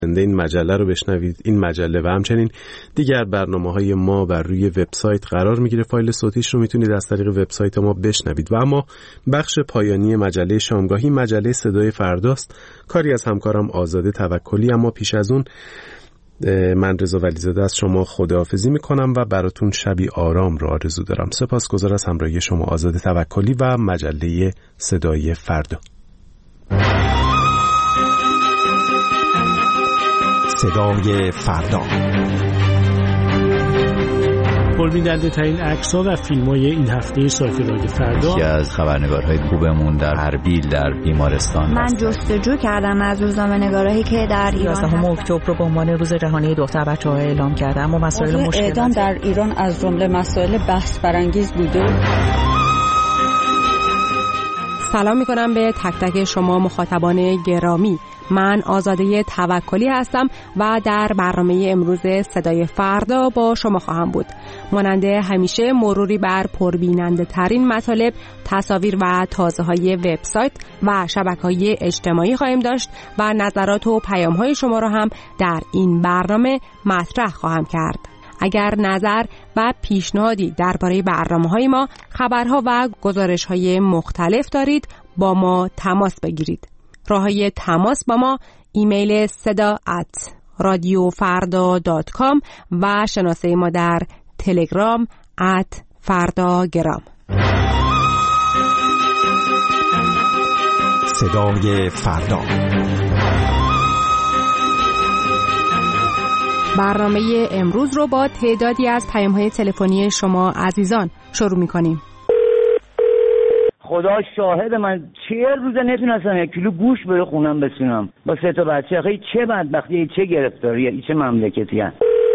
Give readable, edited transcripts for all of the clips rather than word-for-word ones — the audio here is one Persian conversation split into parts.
این مجله رو بشنوید. این مجله و همچنین دیگر برنامه‌های ما بر روی وبسایت قرار میگیره. فایل صوتیش رو میتونید از طریق وبسایت ما بشنوید. و اما بخش پایانی مجله شامگاهی مجله صدای فرداست، کاری از همکارم آزاده توکلی. اما پیش از اون من رضا ولیزاده از شما خداحافظی میکنم و براتون شبی آرام رو آرزو دارم. سپاسگزار از همراهی شما آزاده توکلی و مجله صدای فردا. صدای فردا. پربیننده ترین عکس‌ها و فیلم‌های این هفته سایت رادیو فردا. یکی از خبرنگارهای خوبمون در اربیل در بیمارستان من جستجو کردم از روزنامه‌نگارایی که در ایران 11 اکتبر رو به عنوان روز جهانی دختر بچه‌ها اعلام کردن. اما مسائل مشکل اعدام در ایران از جمله مسائل بحث برانگیز بوده. سلام می‌کنم به تک تک شما مخاطبان گرامی. من آزاده توکلی هستم و در برنامه امروز صدای فردا با شما خواهم بود. مانند همیشه مروری بر پربیننده ترین مطالب، تصاویر و تازه‌های وبسایت و شبکه‌های اجتماعی خواهیم داشت و نظرات و پیام‌های شما را هم در این برنامه مطرح خواهم کرد. اگر نظر و پیشنهادی درباره برنامه‌های ما، خبرها و گزارش‌های مختلف دارید، با ما تماس بگیرید. راه‌های تماس با ما: ایمیل seda@radiofarda.com و شناسه ما در تلگرام @fardagram. صدای فردا. برنامه امروز رو با تعدادی از پیام‌های تلفنی شما عزیزان شروع می‌کنیم. خدا شاهد من 40 روز نتونستم 1 کیلو گوشت به خونم بسونم با 3 تا بچه. آخه چه بدبختی، چه گرفتاریه، چه مملکتی هست.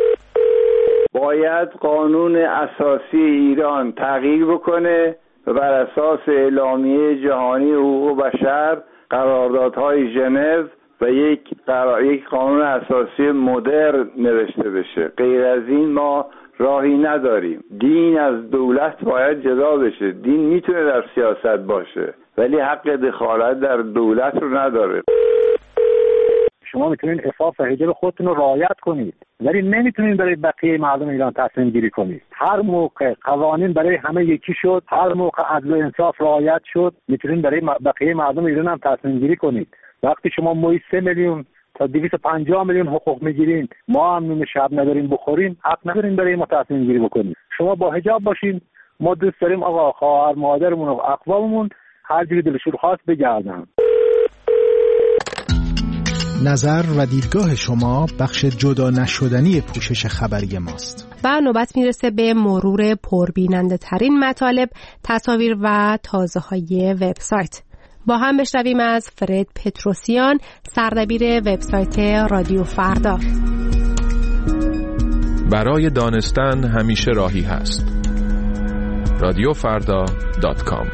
باید قانون اساسی ایران تغییر بکنه و بر اساس اعلامیه جهانی حقوق بشر، قراردادهای ژنو و یک قانون اساسی مدرن نوشته بشه. غیر از این ما راهی نداریم. دین از دولت باید جدا بشه. دین میتونه در سیاست باشه ولی حق دخالت در دولت رو نداره. شما میتونید عفاف و حجاب خودتون رو رعایت کنید ولی نمیتونید برای بقیه مردم ایران تصمیم گیری کنید. هر موقع قوانین برای همه یکی شد، هر موقع عدل و انصاف رعایت شد، میتونید برای بقیه مردم ایران هم تصمیم گیری کنید. وقتی شما ماهی 3 میلیون تا 250 میلیون حقوق میگیرین، ما هم نون شب نداریم بخوریم، حق نداریم برای ما تصمیم گیری بکنیم. شما با حجاب باشین، ما دوست داریم آقا خواهر مادرمون و اقواممون هر جوری دلشون خواست بگردن. نظر و دیدگاه شما بخش جدا نشدنی پوشش خبری ماست. و نوبت میرسه به مرور پربیننده ترین مطالب، تصاویر و تازه‌های وبسایت. با هم بشنویم از فرد پتروسیان، سردبیر وبسایت رادیو فردا. برای دانستن همیشه راهی هست. radiofarda.com.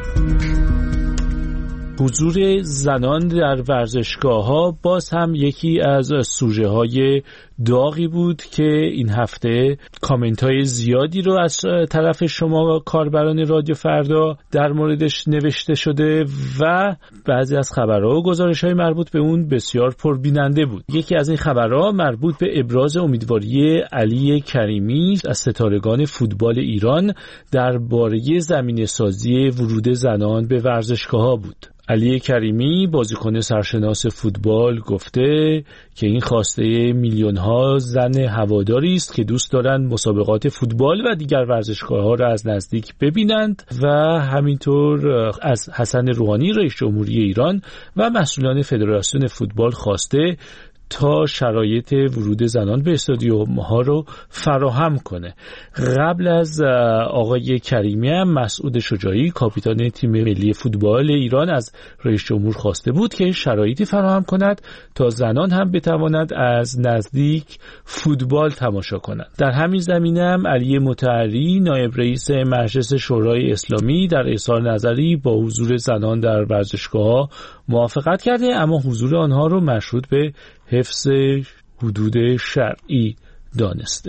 حضور زنان در ورزشگاه‌ها باز هم یکی از سوژه‌های داغی بود که این هفته کامنت‌های زیادی رو از طرف شما کاربران رادیو فردا در موردش نوشته شده و بعضی از خبرها و گزارش‌های مربوط به اون بسیار پربیننده بود. یکی از این خبرها مربوط به ابراز امیدواری علی کریمی از ستارگان فوتبال ایران درباره زمینه‌سازی ورود زنان به ورزشگاه‌ها بود. علی کریمی بازیکن سرشناس فوتبال گفته که این خواسته میلیون‌ها زن هواداری است که دوست دارند مسابقات فوتبال و دیگر ورزشگاه‌ها را از نزدیک ببینند و همینطور از حسن روحانی رئیس جمهوری ایران و مسئولان فدراسیون فوتبال خواسته تا شرایط ورود زنان به استادیوم‌ها رو فراهم کنه. قبل از آقای کریمی هم مسعود شجاعی کاپیتان تیم ملی فوتبال ایران از رئیس جمهور خواسته بود که شرایطی فراهم کند تا زنان هم بتوانند از نزدیک فوتبال تماشا کنند. در همین زمینه هم علی مطهری نایب رئیس مجلس شورای اسلامی در اظهار نظری با حضور زنان در ورزشگاه‌ها موافقت کرده، اما حضور آنها رو مشروط به حفظ حدود شرعی دانسته.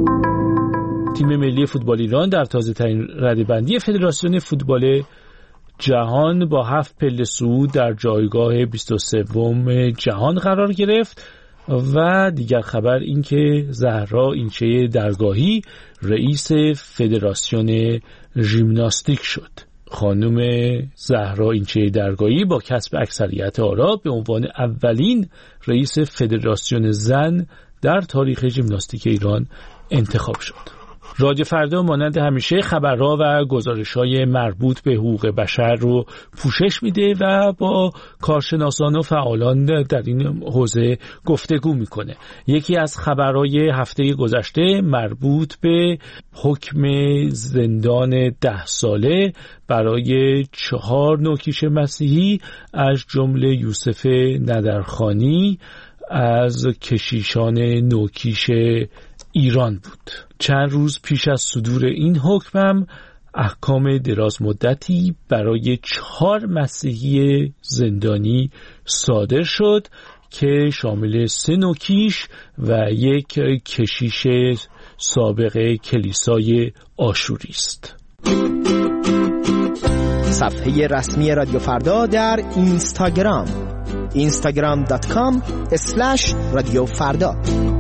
تیم ملی فوتبال ایران در تازه‌ترین رده‌بندی فدراسیون فوتبال جهان با 7 پله صعود در جایگاه 23 جهان قرار گرفت. و دیگر خبر این که زهرا اینچه درگاهی رئیس فدراسیون ژیمناستیک شد. خانم زهرا اینچه درگاهی با کسب اکثریت آرا به عنوان اولین رئیس فدراسیون زن در تاریخ ژیمناستیک ایران انتخاب شد. رادیو فردا مانند همیشه خبرها و گزارش‌های مربوط به حقوق بشر رو پوشش میده و با کارشناسان و فعالان در این حوزه گفتگو میکنه. یکی از خبرهای هفته گذشته مربوط به حکم زندان 10 ساله برای 4 نوکیش مسیحی از جمله یوسف ندرخانی از کشیشان نوکیش ایران بود. چند روز پیش از صدور این حکم هم احکام دراز مدتی برای 4 مسیحی زندانی صادر شد که شامل 3 نوکیش و 1 کشیش سابق کلیسای آشوری است. صفحه رسمی رادیو فردا در اینستاگرام instagram.com/رادیوفردا.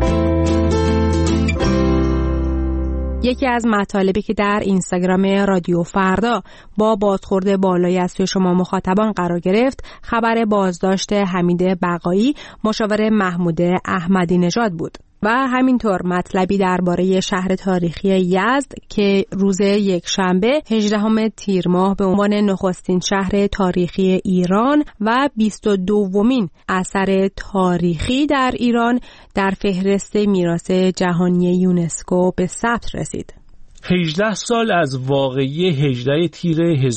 یکی از مطالبی که در اینستاگرام رادیو فردا با بازخورد بالایی از سوی شما مخاطبان قرار گرفت، خبر بازداشت حمید بقایی مشاور محمود احمدی نژاد بود و همینطور مطلبی درباره شهر تاریخی یزد که روز یکشنبه 18 تیر ماه به عنوان نخستین شهر تاریخی ایران و 22مین اثر تاریخی در ایران در فهرست میراث جهانی یونسکو به ثبت رسید. 18 سال از واقعه 18 تیر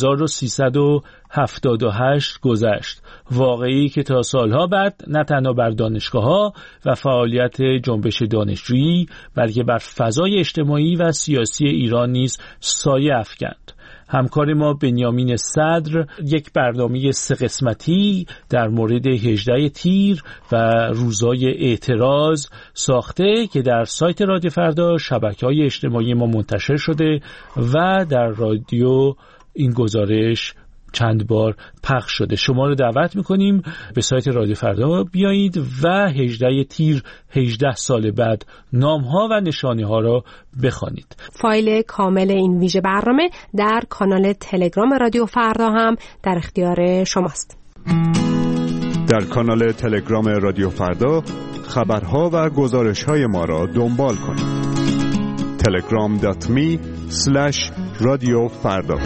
1378 گذشت. واقعی که تا سالها بعد نه تنها بر دانشگاه‌ها و فعالیت جنبش دانشجویی بلکه بر فضای اجتماعی و سیاسی ایران نیز سایه افکند. همکار ما بنیامین صدر یک برنامه 3 قسمتی در مورد 18 تیر و روزای اعتراض ساخته که در سایت رادیو فردا شبکه‌های اجتماعی ما منتشر شده و در رادیو این گزارش چند بار پخش شده. شما رو دعوت میکنیم به سایت رادیو فردا بیایید و 18 تیر 18 سال بعد نام‌ها و نشانه‌ها را بخوانید. فایل کامل این ویژه برنامه در کانال تلگرام رادیو فردا هم در اختیار شماست. در کانال تلگرام رادیو فردا خبرها و گزارش‌های ما را دنبال کنید. telegram.me/رادیوفردا.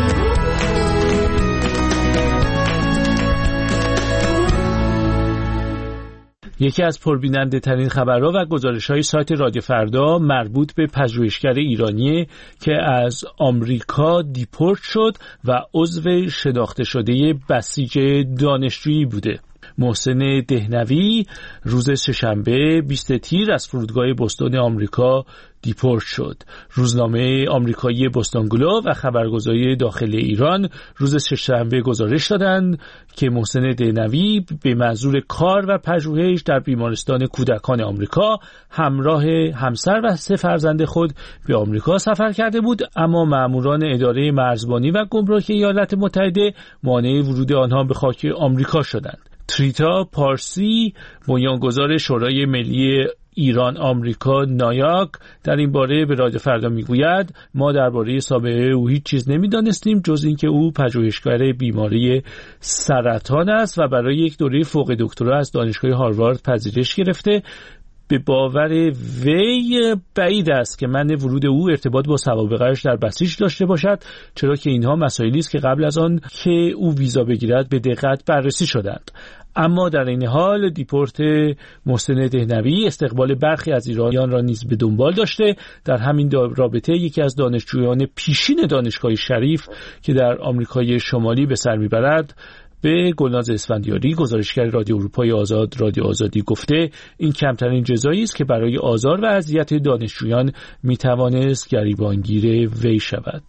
یکی از پربیننده ترین خبرها و گزارش‌های سایت رادیو فردا مربوط به پژوهشگر ایرانی که از آمریکا دیپورت شد و عضو شناخته شده بسیج دانشجویی بوده. محسن دهنوی روز سه‌شنبه 20 تیر از فرودگاه بوستون آمریکا دیپورت شد. روزنامه آمریکایی بوستون گلوب و خبرگزاری داخلی ایران روز سه‌شنبه گزارش دادند که محسن دهنوی به منظور کار و پژوهش در بیمارستان کودکان آمریکا همراه همسر و 3 فرزند خود به آمریکا سفر کرده بود، اما ماموران اداره مرزبانی و گمرک ایالات متحده مانع ورود آنها به خاک آمریکا شدند. تریتا پارسی بنیانگذار شورای ملی ایران آمریکا نایاک در این باره به رادیو فردا میگوید ما درباره سابقه او هیچ چیز نمیدانستیم جز اینکه او پژوهشگر بیماری سرطان است و برای یک دوره فوق دکترا از دانشگاه هاروارد پذیرش گرفته. به باور وی بعید است که من ورود او ارتباط با سوابقش در بسیج داشته باشد، چرا که اینها مسائلی است که قبل از آن که او ویزا بگیرد به دقت بررسی شدند. اما در این حال دیپورت محسن دهنوی استقبال برخی از ایرانیان را نیز به دنبال داشته. در همین رابطه یکی از دانشجویان پیشین دانشگاه شریف که در آمریکای شمالی به سر میبرد به گلناز اسفندیاری گزارشگر رادیو اروپای آزاد رادیو آزادی گفته این کمترین جزایی است که برای آزار و اذیت دانشجویان میتوانست گریبانگیر وی شود.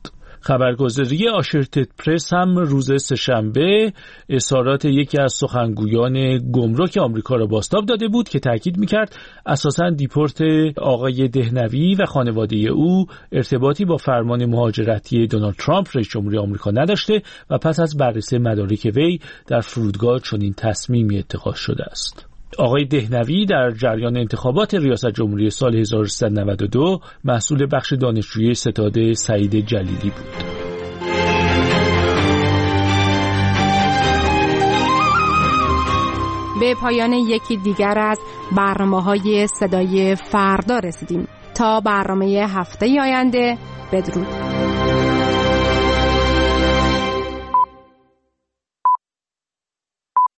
خبرگزاری آشرتد پرس هم روز سه‌شنبه اظهارات یکی از سخنگویان گمرک آمریکا را بازتاب داده بود که تاکید می‌کرد اساساً دیپورت آقای دهنوی و خانواده او ارتباطی با فرمان مهاجرتی دونالد ترامپ رئیس جمهوری آمریکا نداشته و پس از بررسی مدارک وی در فرودگاه چنین تصمیمی اتخاذ شده است. آقای دهنوی در جریان انتخابات ریاست جمهوری سال 1392 مسئول بخش دانشجویی ستاد سعید جلیلی بود. به پایان یکی دیگر از برنامه‌های صدای فردا رسیدیم. تا برنامه هفته آینده، بدرود.